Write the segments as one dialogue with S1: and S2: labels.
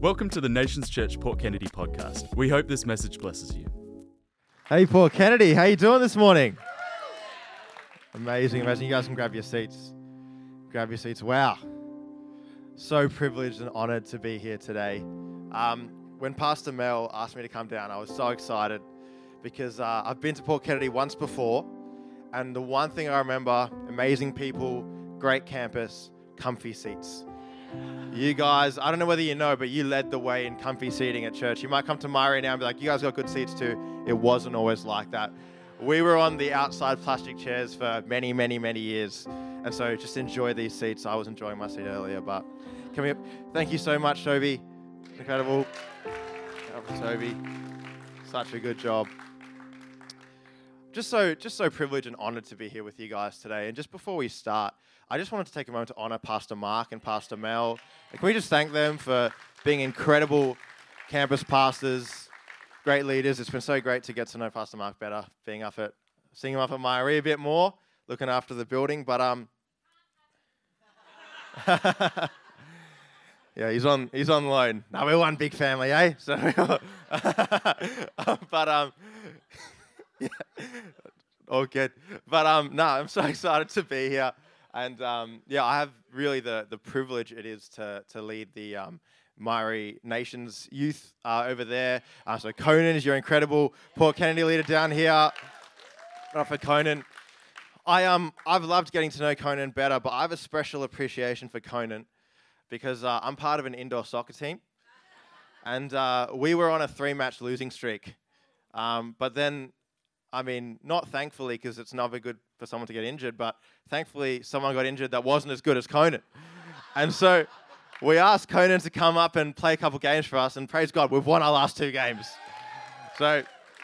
S1: Welcome to the Nations Church Port Kennedy podcast. We hope this message blesses you.
S2: Hey, Port Kennedy, how you doing this morning? Amazing. You guys can grab your seats. Wow. So privileged and honored to be here today. When Pastor Mel asked me to come down, I was so excited because I've been to Port Kennedy once before, and the one thing I remember, amazing people, great campus, comfy seats. You guys, I don't know whether you know, but you led the way in comfy seating at church. You might come to Murray now and be like, you guys got good seats too. It wasn't always like that. We were on the outside plastic chairs for many, many, many years. And so just enjoy these seats. I was enjoying my seat earlier, but come here. Thank you so much, Toby. Incredible. Toby. Such a good job. Just so privileged and honored to be here with you guys today. And just before we start, I just wanted to take a moment to honor Pastor Mark and Pastor Mel. Can we just thank them for being incredible campus pastors, great leaders. It's been so great to get to know Pastor Mark better, seeing him up at Myree a bit more, looking after the building. But yeah, he's on loan. No, we're one big family, eh? So, yeah, all good. But no, I'm so excited to be here. And I have really the privilege it is to lead the Myree Nations youth over there. So Conan is your incredible Port Kennedy leader down here. For Conan, I've loved getting to know Conan better, but I have a special appreciation for Conan because I'm part of an indoor soccer team, and we were on a 3-match losing streak. But then, not thankfully, because it's never good for someone to get injured, but thankfully someone got injured that wasn't as good as Conan. And so we asked Conan to come up and play a couple games for us, and praise God, we've won our last 2 games. So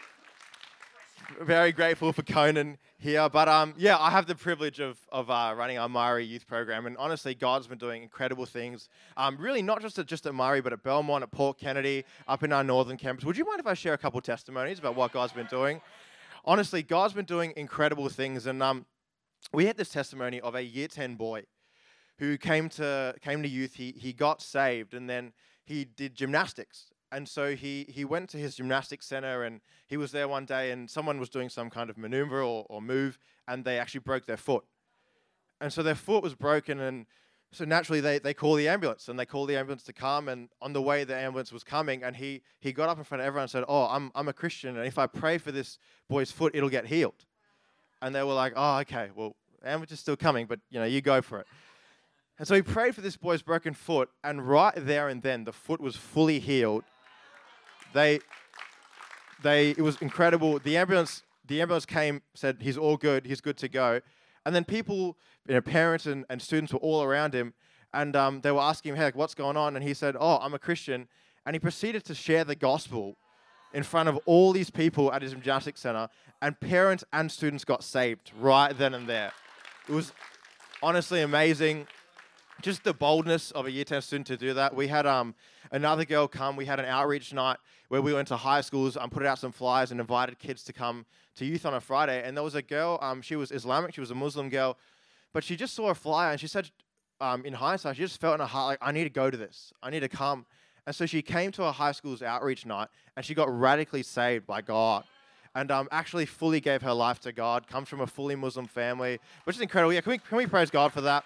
S2: very grateful for Conan here. But I have the privilege of running our Myree youth program, and honestly, God's been doing incredible things. Really not just at Myree, but at Belmont, at Port Kennedy, up in our northern campus. Would you mind if I share a couple testimonies about what God's been doing? Honestly, God's been doing incredible things, and we had this testimony of a Year 10 boy who came to youth. He got saved, and then he did gymnastics. And so he went to his gymnastics center, and he was there one day, and someone was doing some kind of maneuver or move, and they actually broke their foot. And so their foot was broken, and so naturally they call the ambulance, and they call the ambulance to come, and on the way the ambulance was coming, and he got up in front of everyone and said, I'm a Christian, and if I pray for this boy's foot, it'll get healed. And they were like, oh, okay, well, the ambulance is still coming, but you go for it. And so he prayed for this boy's broken foot, and right there and then, the foot was fully healed. It was incredible. The ambulance came, said, he's all good, he's good to go. And then people, parents and students were all around him, and they were asking him, hey, what's going on? And he said, I'm a Christian. And he proceeded to share the gospel in front of all these people at his gymnastics center, and parents and students got saved right then and there. It was honestly amazing. Just the boldness of a Year 10 student to do that. We had another girl come. We had an outreach night where we went to high schools, put out some flyers and invited kids to come to youth on a Friday. And there was a girl, she was Islamic, she was a Muslim girl, but she just saw a flyer and she said, in hindsight, she just felt in her heart like, I need to go to this. I need to come. And so she came to a high school's outreach night, and she got radically saved by God. And actually fully gave her life to God, comes from a fully Muslim family, which is incredible. Yeah, can we praise God for that?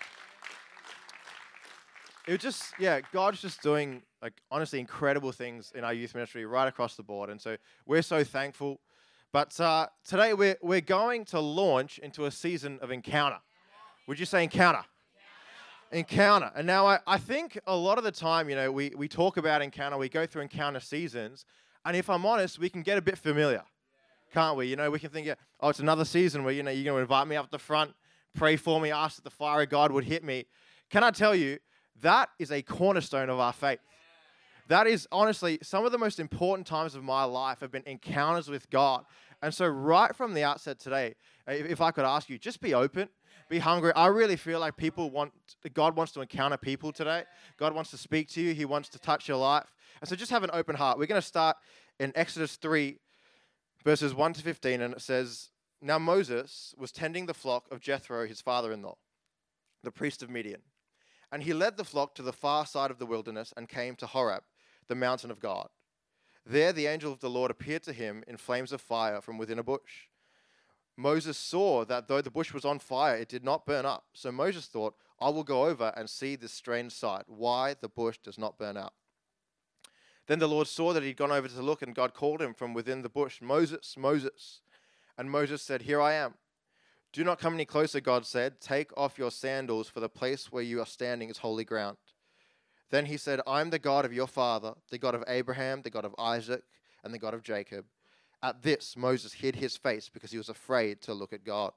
S2: God's just doing, honestly, incredible things in our youth ministry right across the board. And so we're so thankful. But today we're going to launch into a season of encounter. Would you say encounter? Encounter. And now I think a lot of the time, we talk about encounter, we go through encounter seasons. And if I'm honest, we can get a bit familiar, can't we? We can think, it's another season where, you're going to invite me up the front, pray for me, ask that the fire of God would hit me. Can I tell you, that is a cornerstone of our faith. That is, honestly, some of the most important times of my life have been encounters with God. And so right from the outset today, if I could ask you, just be open, be hungry. I really feel like God wants to encounter people today. God wants to speak to you. He wants to touch your life. And so just have an open heart. We're going to start in Exodus 3, verses 1 to 15, and it says, Now Moses was tending the flock of Jethro, his father-in-law, the priest of Midian. And he led the flock to the far side of the wilderness and came to Horeb, the mountain of God. There the angel of the Lord appeared to him in flames of fire from within a bush. Moses saw that though the bush was on fire, it did not burn up. So Moses thought, I will go over and see this strange sight, why the bush does not burn up. Then the Lord saw that he'd gone over to look, and God called him from within the bush, Moses, Moses. And Moses said, Here I am. Do not come any closer, God said. Take off your sandals, for the place where you are standing is holy ground. Then he said, I am the God of your father, the God of Abraham, the God of Isaac, and the God of Jacob. At this, Moses hid his face because he was afraid to look at God.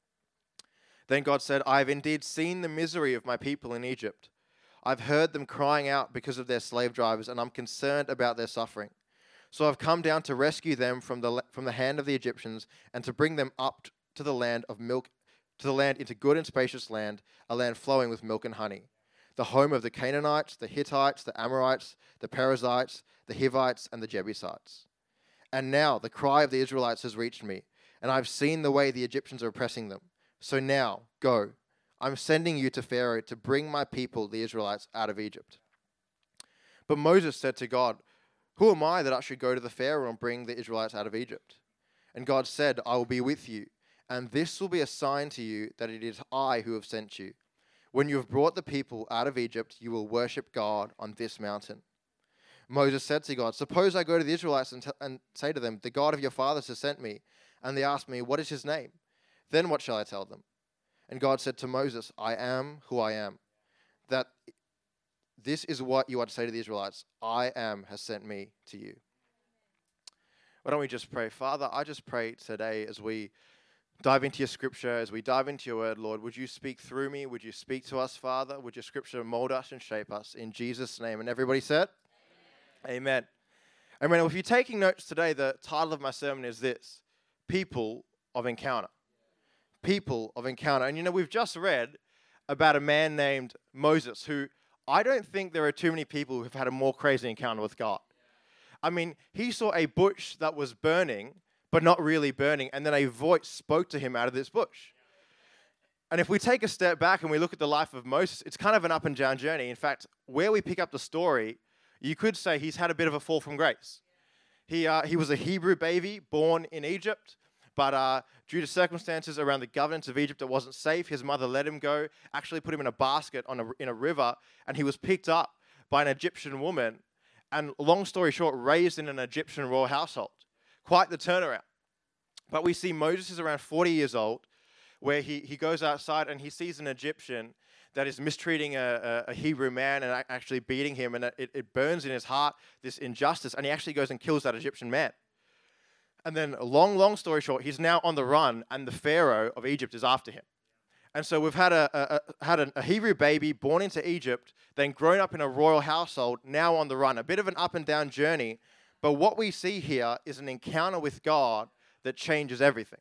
S2: Then God said, I have indeed seen the misery of my people in Egypt. I've heard them crying out because of their slave drivers, and I'm concerned about their suffering. So I've come down to rescue them from the hand of the Egyptians and to bring them up to the land of milk, to the land into good and spacious land, a land flowing with milk and honey, the home of the Canaanites, the Hittites, the Amorites, the Perizzites, the Hivites, and the Jebusites. And now the cry of the Israelites has reached me, and I've seen the way the Egyptians are oppressing them. So now, go. I'm sending you to Pharaoh to bring my people, the Israelites, out of Egypt. But Moses said to God, Who am I that I should go to the Pharaoh and bring the Israelites out of Egypt? And God said, I will be with you, and this will be a sign to you that it is I who have sent you. When you have brought the people out of Egypt, you will worship God on this mountain. Moses said to God, Suppose I go to the Israelites and say to them, The God of your fathers has sent me. And they ask me, What is his name? Then what shall I tell them? And God said to Moses, I am who I am. That this is what you are to say to the Israelites. I am has sent me to you. Why don't we just pray? Father, I just pray today as we dive into your scripture, as we dive into your word, Lord, would you speak through me? Would you speak to us, Father? Would your scripture mold us and shape us in Jesus' name? And everybody said? Amen. Amen. Well, if you're taking notes today, the title of my sermon is this: People of Encounter. People of Encounter. And you know, we've just read about a man named Moses, who I don't think there are too many people who have had a more crazy encounter with God. I mean, he saw a bush that was burning, but not really burning, and then a voice spoke to him out of this bush. And if we take a step back and we look at the life of Moses, it's kind of an up and down journey. In fact, where we pick up the story, you could say he's had a bit of a fall from grace. He was a Hebrew baby born in Egypt, but due to circumstances around the governance of Egypt, it wasn't safe. His mother let him go, actually put him in a basket in a river, and he was picked up by an Egyptian woman, and long story short, raised in an Egyptian royal household. Quite the turnaround. But we see Moses is around 40 years old, where he goes outside and he sees an Egyptian that is mistreating a Hebrew man and actually beating him, and it burns in his heart, this injustice, and he actually goes and kills that Egyptian man. And then, long story short, he's now on the run, and the Pharaoh of Egypt is after him. And so we've had a Hebrew baby born into Egypt, then grown up in a royal household, now on the run. A bit of an up and down journey, but what we see here is an encounter with God that changes everything.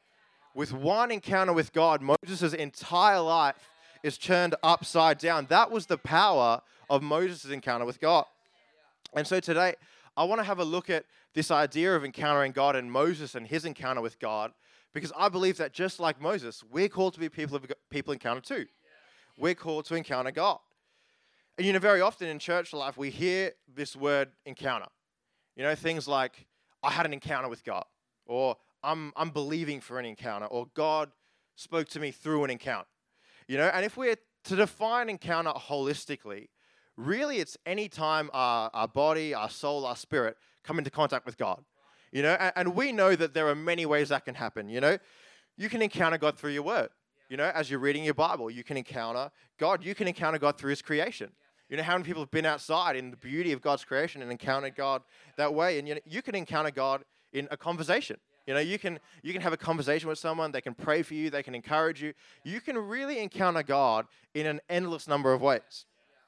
S2: With one encounter with God, Moses' entire life is turned upside down. That was the power of Moses' encounter with God. And so today, I want to have a look at this idea of encountering God and Moses and his encounter with God, because I believe that just like Moses, we're called to be people encounter too. We're called to encounter God. And you know, very often in church life, we hear this word encounter. You know, things like, I had an encounter with God, or I'm believing for an encounter, or God spoke to me through an encounter. You know, and if we're to define encounter holistically, really it's any time our body, our soul, our spirit come into contact with God. You know, and we know that there are many ways that can happen. You know, you can encounter God through your word. You know, as you're reading your Bible, you can encounter God. You can encounter God through his creation. You know, how many people have been outside in the beauty of God's creation and encountered God that way? And you know, you can encounter God in a conversation. You know, you can have a conversation with someone. They can pray for you. They can encourage you. You can really encounter God in an endless number of ways.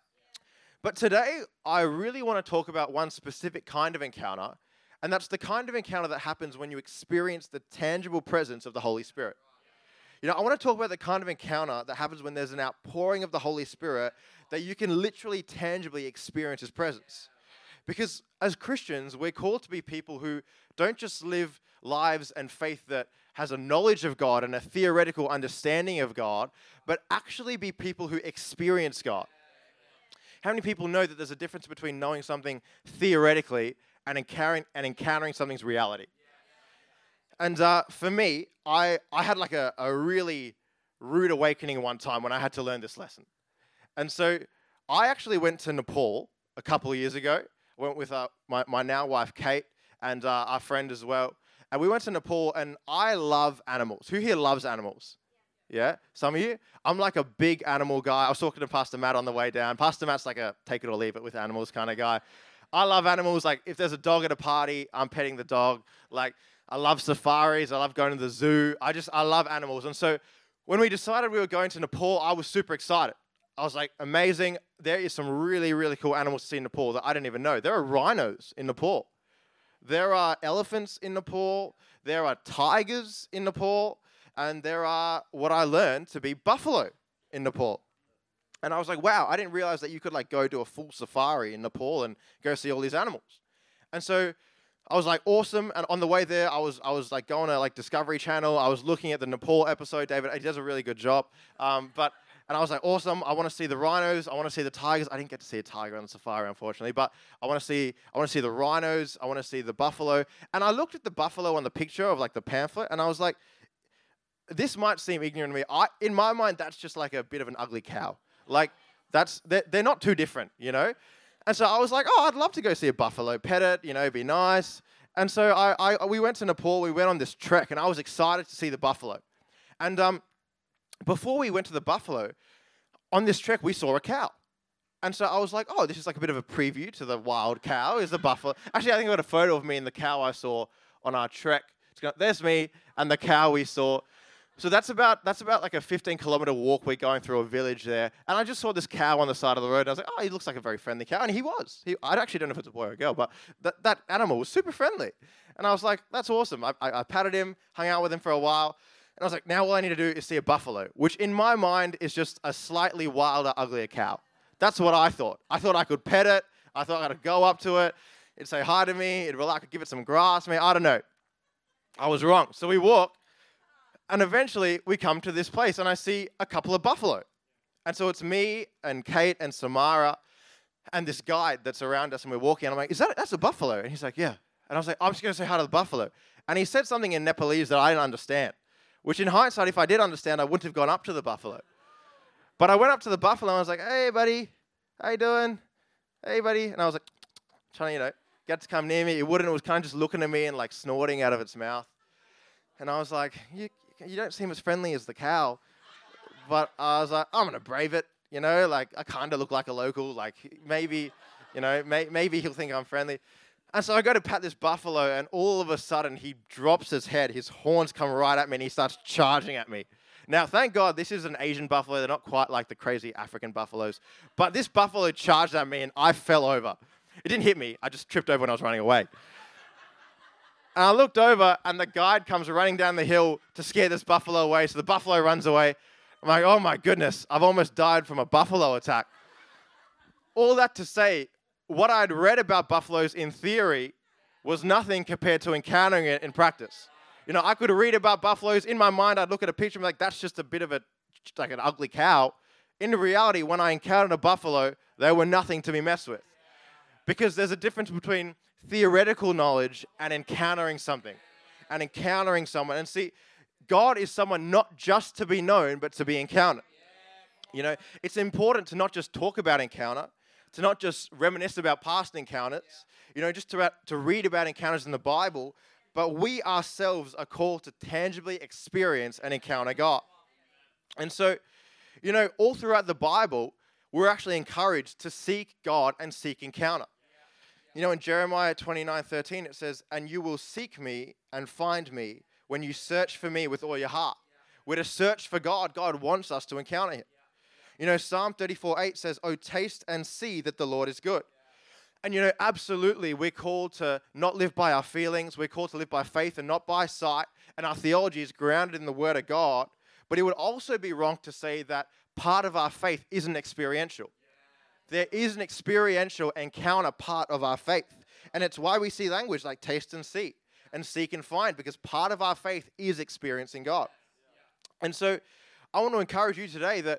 S2: But today, I really want to talk about one specific kind of encounter, and that's the kind of encounter that happens when you experience the tangible presence of the Holy Spirit. You know, I want to talk about the kind of encounter that happens when there's an outpouring of the Holy Spirit that you can literally, tangibly experience his presence. Because as Christians, we're called to be people who don't just live lives and faith that has a knowledge of God and a theoretical understanding of God, but actually be people who experience God. How many people know that there's a difference between knowing something theoretically and encountering something's reality? And for me, I had like a really rude awakening one time when I had to learn this lesson. And so I actually went to Nepal a couple of years ago. I went with my now wife, Kate, and our friend as well. And we went to Nepal, and I love animals. Who here loves animals? Yeah? Some of you? I'm like a big animal guy. I was talking to Pastor Matt on the way down. Pastor Matt's like a take it or leave it with animals kind of guy. I love animals. Like, if there's a dog at a party, I'm petting the dog. Like, I love safaris. I love going to the zoo. I love animals. And so when we decided we were going to Nepal, I was super excited. I was like, amazing. There is some really, really cool animals to see in Nepal that I didn't even know. There are rhinos in Nepal. There are elephants in Nepal. There are tigers in Nepal. And there are what I learned to be buffalo in Nepal. And I was like, wow, I didn't realize that you could like go do a full safari in Nepal and go see all these animals. And so I was like, awesome. And on the way there, I was like going to like Discovery Channel. I was looking at the Nepal episode. David, he does a really good job. And I was like, awesome. I want to see the rhinos. I want to see the tigers. I didn't get to see a tiger on the safari, unfortunately. But I want to see the rhinos. I want to see the buffalo. And I looked at the buffalo on the picture of like the pamphlet, and I was like, this might seem ignorant to me. In my mind, that's just like a bit of an ugly cow. Like, they're not too different, you know? And so I was like, oh, I'd love to go see a buffalo, pet it, you know, be nice. And so we went to Nepal, we went on this trek, and I was excited to see the buffalo. And before we went to the buffalo, on this trek, we saw a cow. And so I was like, oh, this is like a bit of a preview to the wild cow, is the buffalo. Actually, I think I got a photo of me and the cow I saw on our trek. There's me and the cow we saw. So that's about like a 15-kilometer walk. We're going through a village there. And I just saw this cow on the side of the road. And I was like, oh, he looks like a very friendly cow. And he was. I actually don't know if it's a boy or a girl, but that animal was super friendly. And I was like, that's awesome. I patted him, hung out with him for a while. And I was like, now all I need to do is see a buffalo, which in my mind is just a slightly wilder, uglier cow. That's what I thought. I thought I could pet it. I thought I could go up to it. It'd say hi to me. It'd relax, give it some grass. I don't know. I was wrong. So we walk. And eventually, we come to this place, and I see a couple of buffalo. And so it's me and Kate and Samara and this guide that's around us, and we're walking, and I'm like, that's a buffalo? And he's like, yeah. And I was like, I'm just going to say hi to the buffalo. And he said something in Nepalese that I didn't understand, which in hindsight, if I did understand, I wouldn't have gone up to the buffalo. But I went up to the buffalo, and I was like, hey, buddy, how you doing? Hey, buddy. And I was like, trying to, get it to come near me. It wouldn't. It was kind of just looking at me and, like, snorting out of its mouth. And I was like, you don't seem as friendly as the cow. But I was like, I'm going to brave it, like I kind of look like a local, like maybe, maybe he'll think I'm friendly. And so I go to pat this buffalo, and all of a sudden he drops his head, his horns come right at me, and he starts charging at me. Now, thank God this is an Asian buffalo. They're not quite like the crazy African buffaloes. But this buffalo charged at me, and I fell over. It didn't hit me. I just tripped over when I was running away. And I looked over, and the guide comes running down the hill to scare this buffalo away. So the buffalo runs away. I'm like, oh my goodness, I've almost died from a buffalo attack. All that to say, what I'd read about buffaloes in theory was nothing compared to encountering it in practice. I could read about buffaloes. In my mind, I'd look at a picture and be like, that's just a bit of like an ugly cow. In reality, when I encountered a buffalo, they were nothing to be messed with. Because there's a difference between theoretical knowledge and encountering something and encountering someone. And see, God is someone not just to be known, but to be encountered. It's important to not just talk about encounter, to not just reminisce about past encounters, just to read about encounters in the Bible, but we ourselves are called to tangibly experience and encounter God. And so, all throughout the Bible, we're actually encouraged to seek God and seek encounter. In Jeremiah 29:13, it says, and you will seek me and find me when you search for me with all your heart. We're to search for God. God wants us to encounter him. Psalm 34:8 says, oh, taste and see that the Lord is good. And, absolutely, we're called to not live by our feelings. We're called to live by faith and not by sight. And our theology is grounded in the Word of God. But it would also be wrong to say that part of our faith isn't experiential. There is an experiential encounter part of our faith. And it's why we see language like taste and see and seek and find, because part of our faith is experiencing God. And so I want to encourage you today that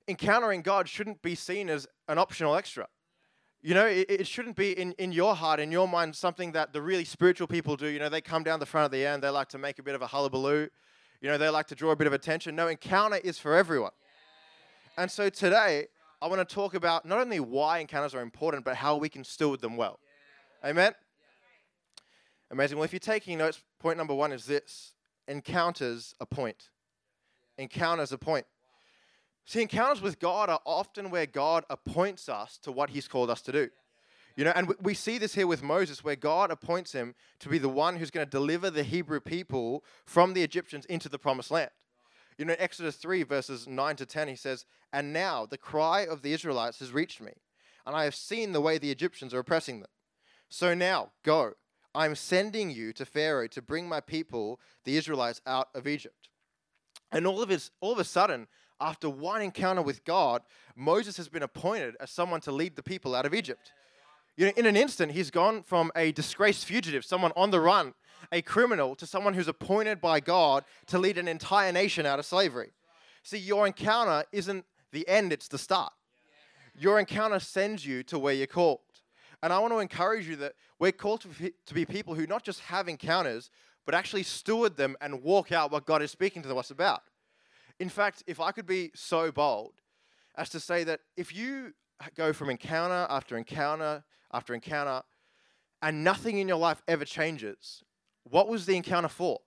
S2: encountering God shouldn't be seen as an optional extra. You know, it shouldn't be in your heart, in your mind, something that the really spiritual people do. You know, they come down the front at the end. They like to make a bit of a hullabaloo. You know, they like to draw a bit of attention. No, encounter is for everyone. And so today, I want to talk about not only why encounters are important, but how we can steward them well. Amen? Amazing. Well, if you're taking notes, point number 1 is this. Encounters a point. Encounters a point. See, encounters with God are often where God appoints us to what he's called us to do. You know, and we see this here with Moses, where God appoints him to be the one who's going to deliver the Hebrew people from the Egyptians into the promised land. You know, Exodus 3, verses 9 to 10, he says, "And now the cry of the Israelites has reached me, and I have seen the way the Egyptians are oppressing them. So now, go. I am sending you to Pharaoh to bring my people, the Israelites, out of Egypt." And all of a sudden, after one encounter with God, Moses has been appointed as someone to lead the people out of Egypt. You know, in an instant, he's gone from a disgraced fugitive, someone on the run, a criminal, to someone who's appointed by God to lead an entire nation out of slavery. See, your encounter isn't the end, it's the start. Your encounter sends you to where you're called. And I want to encourage you that we're called to be people who not just have encounters, but actually steward them and walk out what God is speaking to us about. In fact, if I could be so bold as to say that if you go from encounter after encounter after encounter and nothing in your life ever changes, what was the encounter for?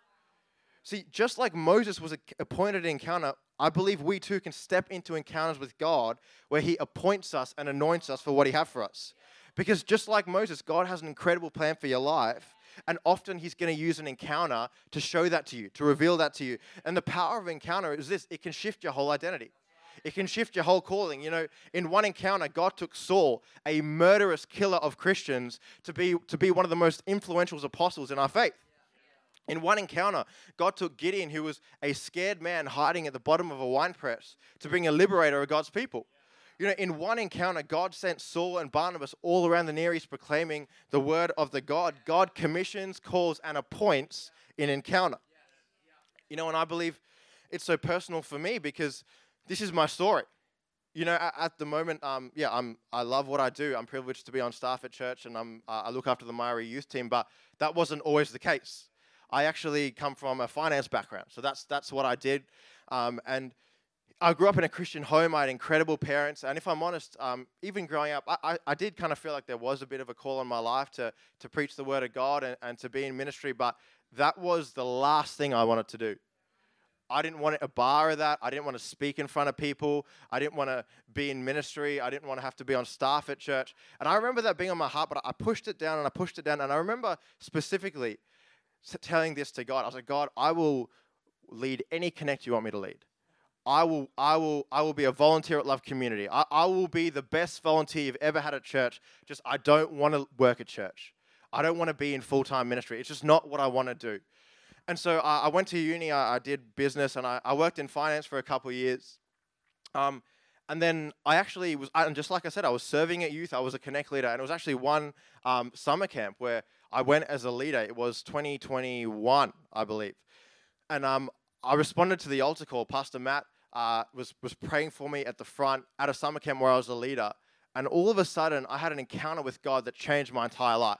S2: See, just like Moses was appointed an encounter, I believe we too can step into encounters with God where he appoints us and anoints us for what he has for us. Because just like Moses, God has an incredible plan for your life. And often he's going to use an encounter to show that to you, to reveal that to you. And the power of encounter is this: it can shift your whole identity. It can shift your whole calling. You know, in one encounter, God took Saul, a murderous killer of Christians, to be one of the most influential apostles in our faith. In one encounter, God took Gideon, who was a scared man hiding at the bottom of a wine press, to bring a liberator of God's people. You know, in one encounter, God sent Saul and Barnabas all around the Near East proclaiming the word of the God. God commissions, calls, and appoints in encounter. You know, and I believe it's so personal for me because this is my story. You know, at the moment, I love what I do. I'm privileged to be on staff at church, and I look after the Maori youth team, but that wasn't always the case. I actually come from a finance background, so that's what I did, and I grew up in a Christian home. I had incredible parents. And if I'm honest, even growing up, I did kind of feel like there was a bit of a call on my life to preach the word of God and to be in ministry. But that was the last thing I wanted to do. I didn't want a bar of that. I didn't want to speak in front of people. I didn't want to be in ministry. I didn't want to have to be on staff at church. And I remember that being on my heart, but I pushed it down and I pushed it down. And I remember specifically telling this to God. I was like, God, I will lead any connect you want me to lead. I will be a volunteer at Love Community. I will be the best volunteer you've ever had at church. Just I don't want to work at church. I don't want to be in full-time ministry. It's just not what I want to do. And so I went to uni. I did business, and I worked in finance for a couple of years. And then I actually was, and just like I said, I was serving at youth. I was a Connect leader, and it was actually one summer camp where I went as a leader. It was 2021, I believe. And I responded to the altar call. Pastor Matt was praying for me at the front at a summer camp where I was a leader. And all of a sudden, I had an encounter with God that changed my entire life.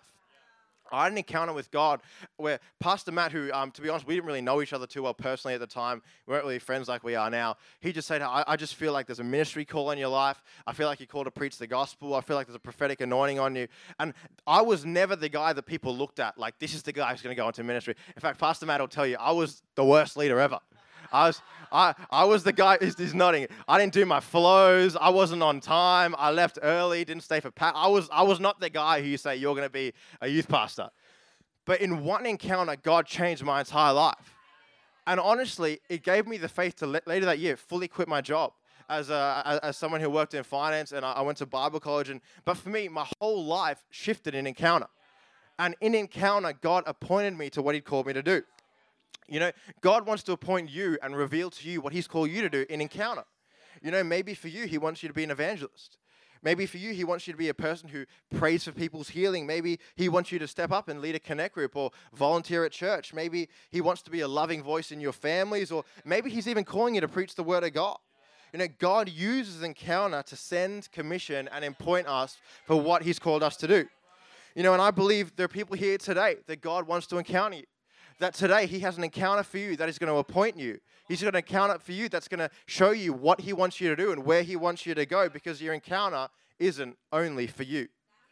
S2: I had an encounter with God where Pastor Matt, who, to be honest, we didn't really know each other too well personally at the time. We weren't really friends like we are now. He just said, I just feel like there's a ministry call in your life. I feel like you're called to preach the gospel. I feel like there's a prophetic anointing on you. And I was never the guy that people looked at, like, this is the guy who's going to go into ministry. In fact, Pastor Matt will tell you, I was the worst leader ever. I was the guy, he's nodding. I didn't do my flows. I wasn't on time. I left early, didn't stay for Pat. I was not the guy who you say you're going to be a youth pastor. But in one encounter, God changed my entire life. And honestly, it gave me the faith to later that year fully quit my job as someone who worked in finance, and I went to Bible college. But for me, my whole life shifted in encounter. And in encounter, God appointed me to what he'd called me to do. You know, God wants to appoint you and reveal to you what he's called you to do in encounter. You know, maybe for you, he wants you to be an evangelist. Maybe for you, he wants you to be a person who prays for people's healing. Maybe he wants you to step up and lead a connect group or volunteer at church. Maybe he wants to be a loving voice in your families, or maybe he's even calling you to preach the word of God. God uses encounter to send, commission, and appoint us for what he's called us to do. And I believe there are people here today that God wants to encounter you. That today he has an encounter for you that is going to appoint you. He's got an encounter for you that's going to show you what he wants you to do and where he wants you to go, because your encounter isn't only for you.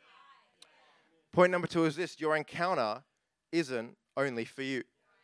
S2: Point number 2 is this: your encounter isn't only for you.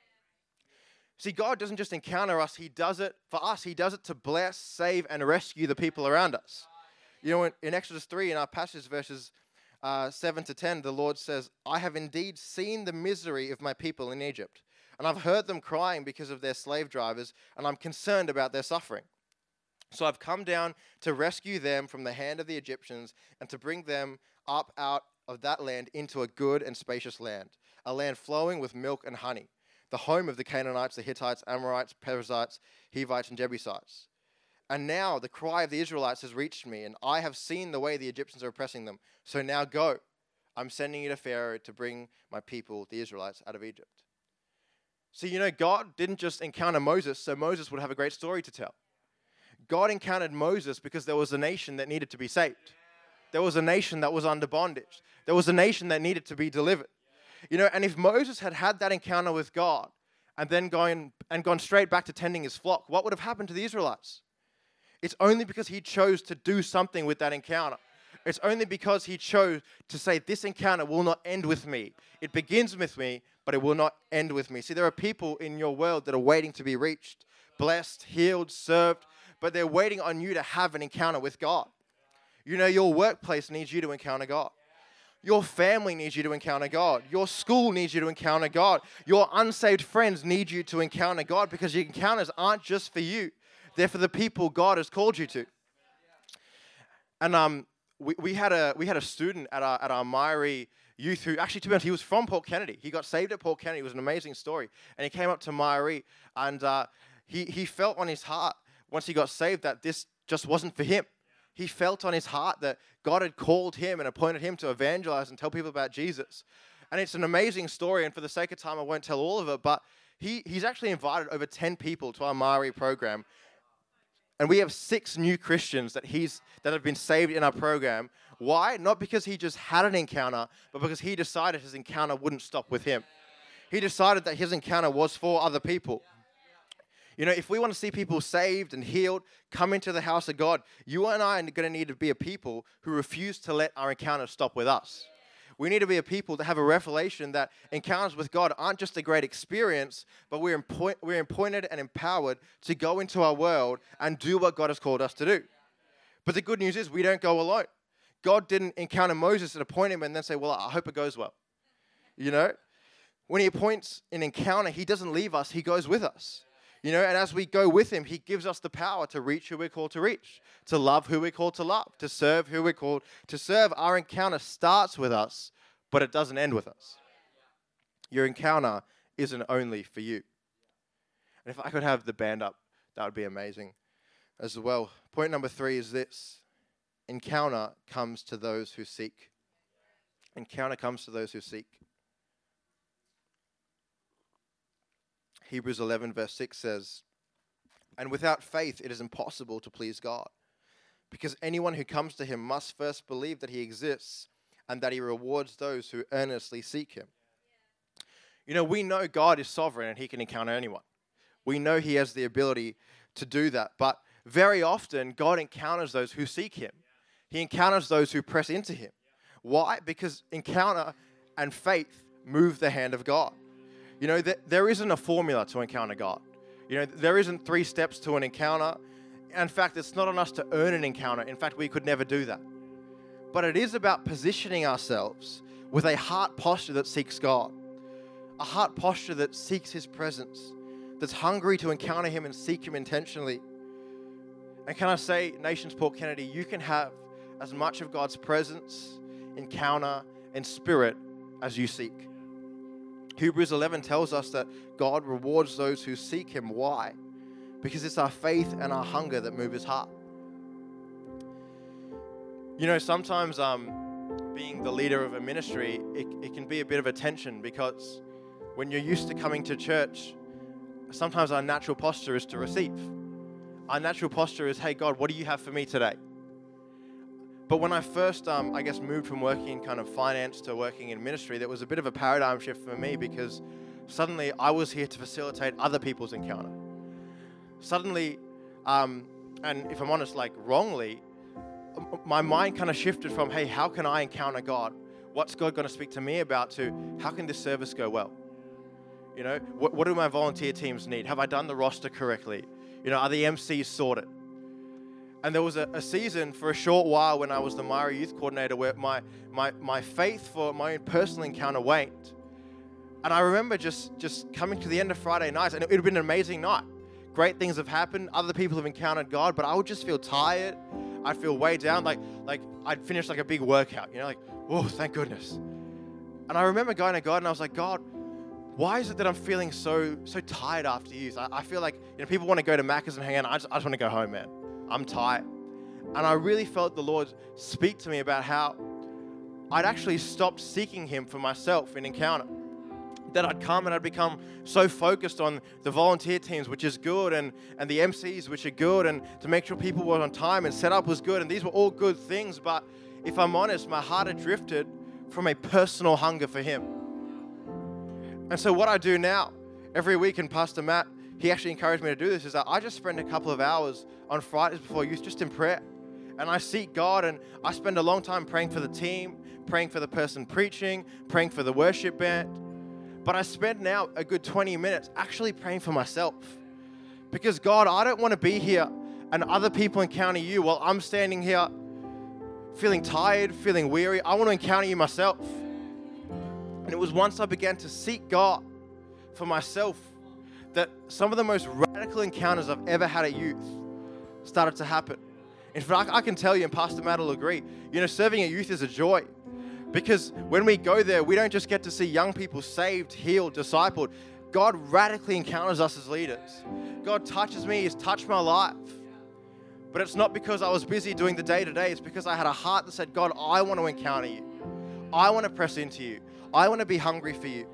S2: See, God doesn't just encounter us, he does it for us. He does it to bless, save, and rescue the people around us. In Exodus 3, in our passage, verses 7 to 10, the Lord says, I have indeed seen the misery of my people in Egypt, and I've heard them crying because of their slave drivers, and I'm concerned about their suffering. So I've come down to rescue them from the hand of the Egyptians and to bring them up out of that land into a good and spacious land, a land flowing with milk and honey, the home of the Canaanites, the Hittites, Amorites, Perizzites, Hivites, and Jebusites. And now the cry of the Israelites has reached me, and I have seen the way the Egyptians are oppressing them. So now go. I'm sending you to Pharaoh to bring my people, the Israelites, out of Egypt. So, God didn't just encounter Moses so Moses would have a great story to tell. God encountered Moses because there was a nation that needed to be saved. There was a nation that was under bondage. There was a nation that needed to be delivered. And if Moses had had that encounter with God and then gone straight back to tending his flock, what would have happened to the Israelites? It's only because he chose to do something with that encounter. It's only because he chose to say, this encounter will not end with me. It begins with me, but it will not end with me. See, there are people in your world that are waiting to be reached, blessed, healed, served, but they're waiting on you to have an encounter with God. Your workplace needs you to encounter God. Your family needs you to encounter God. Your school needs you to encounter God. Your unsaved friends need you to encounter God, because your encounters aren't just for you. They're for the people God has called you to. And we had a student at our Myrie youth who, actually, to be honest, he was from Port Kennedy. He got saved at Port Kennedy. It was an amazing story. And he came up to Myrie, and he felt on his heart once he got saved that this just wasn't for him. He felt on his heart that God had called him and appointed him to evangelize and tell people about Jesus. And it's an amazing story, and for the sake of time, I won't tell all of it, but he's actually invited over 10 people to our Myrie program. And we have 6 new Christians that have been saved in our program. Why? Not because he just had an encounter, but because he decided his encounter wouldn't stop with him. He decided that his encounter was for other people. If we want to see people saved and healed, come into the house of God, you and I are going to need to be a people who refuse to let our encounter stop with us. We need to be a people that have a revelation that encounters with God aren't just a great experience, but we're appointed and empowered to go into our world and do what God has called us to do. But the good news is we don't go alone. God didn't encounter Moses and appoint him and then say, well, I hope it goes well. When he appoints an encounter, he doesn't leave us, he goes with us. And as we go with him, he gives us the power to reach who we're called to reach, to love who we're called to love, to serve who we're called to serve. Our encounter starts with us, but it doesn't end with us. Your encounter isn't only for you. And if I could have the band up, that would be amazing as well. Point number 3 is this: encounter comes to those who seek. Encounter comes to those who seek. Hebrews 11 verse 6 says, and without faith it is impossible to please God, because anyone who comes to him must first believe that he exists and that he rewards those who earnestly seek him. We know God is sovereign and he can encounter anyone. We know he has the ability to do that, but very often God encounters those who seek him. He encounters those who press into him. Why? Because encounter and faith move the hand of God. There isn't a formula to encounter God. There isn't 3 steps to an encounter. In fact, it's not on us to earn an encounter. In fact, we could never do that. But it is about positioning ourselves with a heart posture that seeks God, a heart posture that seeks his presence, that's hungry to encounter him and seek him intentionally. And can I say, Nations Port Kennedy, you can have as much of God's presence, encounter, and spirit as you seek. Hebrews 11 tells us that God rewards those who seek him. Why? Because it's our faith and our hunger that move his heart. Sometimes being the leader of a ministry, it can be a bit of a tension, because when you're used to coming to church, sometimes our natural posture is to receive. our natural posture is, hey, God, what do you have for me today? But when I first, moved from working in kind of finance to working in ministry, there was a bit of a paradigm shift for me because suddenly I was here to facilitate other people's encounter. Suddenly, and if I'm honest, wrongly, my mind kind of shifted from, hey, how can I encounter God? What's God going to speak to me about, to how can this service go well? What do my volunteer teams need? Have I done the roster correctly? Are the MCs sorted? And there was a season for a short while when I was the Mari youth coordinator where my faith for my own personal encounter waned. And I remember just coming to the end of Friday nights, and it had been an amazing night. Great things have happened. Other people have encountered God, but I would just feel tired. I'd feel way down, like I'd finished a big workout, oh, thank goodness. And I remember going to God and I was like, God, why is it that I'm feeling so tired after youth? I feel like people want to go to Macca's and hang out. I just want to go home, man. I'm tired. And I really felt the Lord speak to me about how I'd actually stopped seeking Him for myself in encounter. That I'd come and I'd become so focused on the volunteer teams, which is good, and the MCs, which are good, and to make sure people were on time and setup was good. And these were all good things. But if I'm honest, my heart had drifted from a personal hunger for Him. And so what I do now, every week, and Pastor Matt, he actually encouraged me to do this, is that I just spend a couple of hours on Fridays before youth just in prayer. And I seek God, and I spend a long time praying for the team, praying for the person preaching, praying for the worship band. But I spend now a good 20 minutes actually praying for myself. Because God, I don't want to be here and other people encounter you while I'm standing here feeling tired, feeling weary. I want to encounter you myself. And it was once I began to seek God for myself that some of the most radical encounters I've ever had at youth started to happen. In fact, I can tell you, and Pastor Matt will agree, serving at youth is a joy. Because when we go there, we don't just get to see young people saved, healed, discipled. God radically encounters us as leaders. God touches me, He's touched my life. But it's not because I was busy doing the day-to-day. It's because I had a heart that said, God, I want to encounter you. I want to press into you. I want to be hungry for you.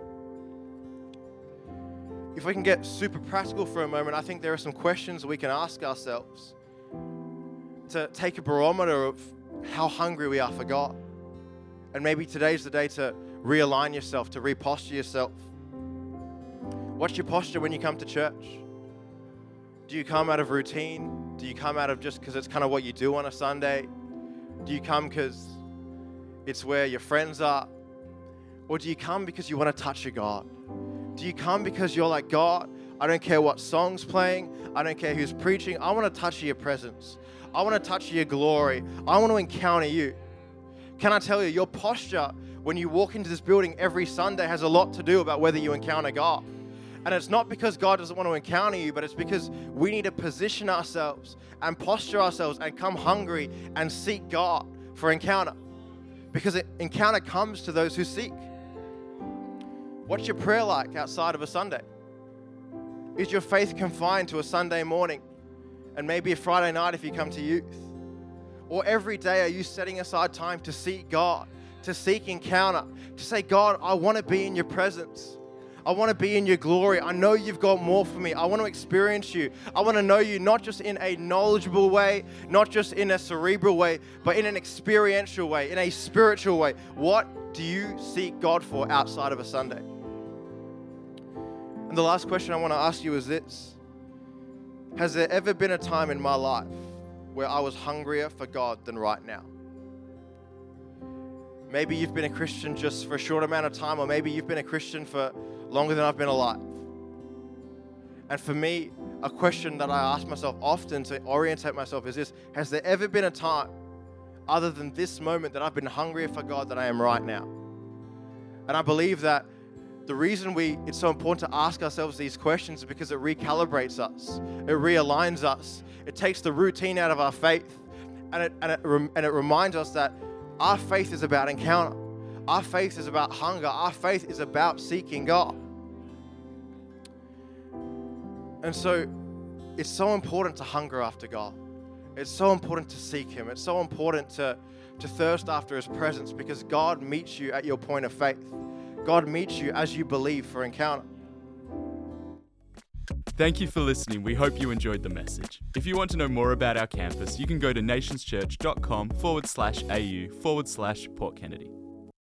S2: If we can get super practical for a moment, I think there are some questions we can ask ourselves to take a barometer of how hungry we are for God. And maybe today's the day to realign yourself, to reposture yourself. What's your posture when you come to church? Do you come out of routine? Do you come out of just because it's kind of what you do on a Sunday? Do you come because it's where your friends are? Or do you come because you want to touch your God? Do you come because you're like, God, I don't care what song's playing. I don't care who's preaching. I want to touch your presence. I want to touch your glory. I want to encounter you. Can I tell you, your posture when you walk into this building every Sunday has a lot to do about whether you encounter God. And it's not because God doesn't want to encounter you, but it's because we need to position ourselves and posture ourselves and come hungry and seek God for encounter. Because encounter comes to those who seek. What's your prayer like outside of a Sunday? Is your faith confined to a Sunday morning and maybe a Friday night if you come to youth? Or every day are you setting aside time to seek God, to seek encounter, to say, God, I want to be in your presence. I want to be in your glory. I know you've got more for me. I want to experience you. I want to know you not just in a knowledgeable way, not just in a cerebral way, but in an experiential way, in a spiritual way. What do you seek God for outside of a Sunday? And the last question I want to ask you is this. Has there ever been a time in my life where I was hungrier for God than right now? Maybe you've been a Christian just for a short amount of time, or maybe you've been a Christian for longer than I've been alive. And for me, a question that I ask myself often to orientate myself is this: has there ever been a time other than this moment that I've been hungrier for God than I am right now? And I believe that the reason it's so important to ask ourselves these questions is because it recalibrates us. It realigns us. It takes the routine out of our faith. And it reminds us that our faith is about encounter. Our faith is about hunger. Our faith is about seeking God. And so it's so important to hunger after God. It's so important to seek Him. It's so important to thirst after His presence, because God meets you at your point of faith. God meets you as you believe for encounter.
S1: Thank you for listening. We hope you enjoyed the message. If you want to know more about our campus, you can go to nationschurch.com/au/Port Kennedy.